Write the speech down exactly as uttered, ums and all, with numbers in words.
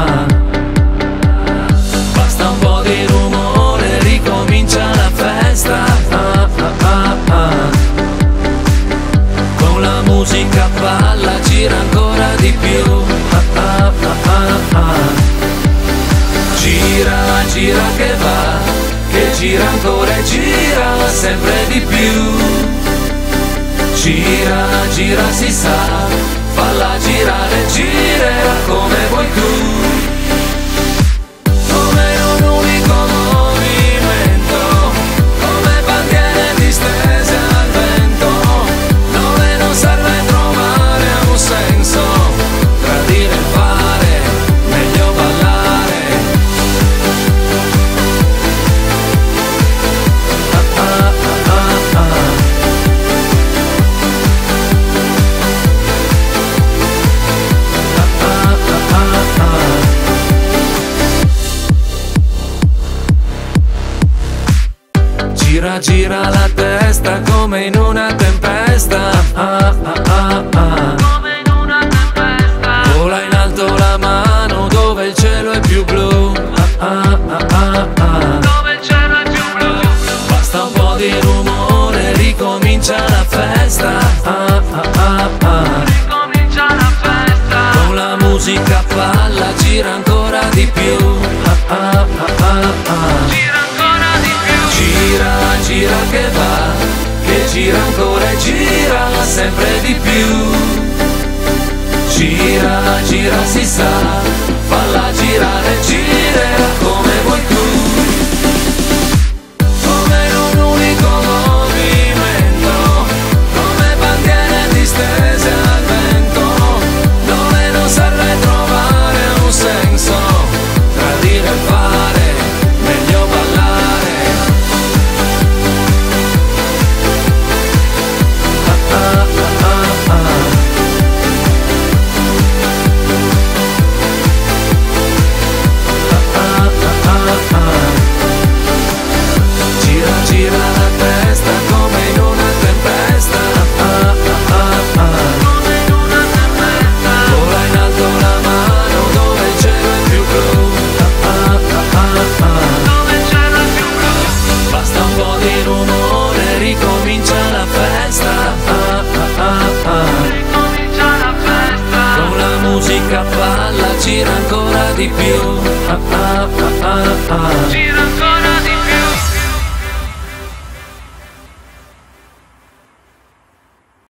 ah. Basta un po' di rumore, ricomincia la festa, ah, ah, ah, ah. Con la musica a palla gira ancora di più, ah, ah, ah, ah, ah. Gira, gira che va, che gira ancora e gira sempre di più. Gira, gira si sa, falla girare, girerà come vuoi tu. Come in un unico movimento, come bandiere distese al vento, dove non serve trovare un senso, tradire il fare, meglio ballare. Ah, ah, ah, ah. Gira, gira la testa come in una tempesta, ah, ah, ah, ah. Come in una tempesta. Vola in alto la mano dove il cielo è più blu, ah, ah, ah, ah, ah. Dove il cielo è più blu. Basta un po' di rumore, ricomincia la festa, ah, ah, ah, ah. Ricomincia la festa. Con la musica a palla gira ancora di più, ah, ah, ah, ah, ah. Gira ancora di più. Gira, gira che va, che gira ancora e gira sempre di più. Gira, gira si sa, falla girare, girerà come vuoi tu. Come in un unico movimento, come bandiere distese al vento, dove non serve trovare un senso, tradire il fare, meglio ballare. Musica a palla gira ancora di più, ah, ah, ah, ah, ah.